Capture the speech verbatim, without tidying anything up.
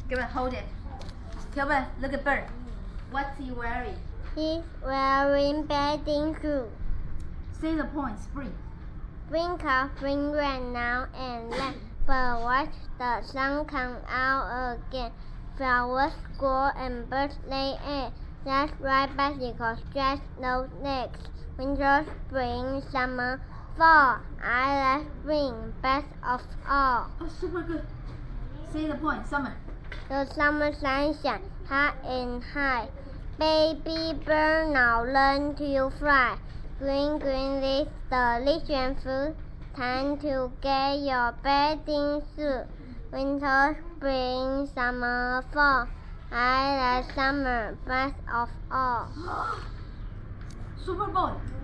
Gilbert, hold it. Gilbert, look at Bird. What's he wearing? He's wearing bathing suit. Say the point. Spring. Spring comes, spring rain now and then. But watch the sun come out again. Flowers grow and birds lay eggs. That's right, bicycles stretch those legs. Winter, spring, summer, fall. I like spring best of all. Oh, super good. Say the point. Summer. The summer sunshine, hot and high. Baby bird now learn to fly. Green, green leaves, delicious fruit. Time to get your bathing suit. Winter, spring, summer, fall. I like summer best of all. Super boy.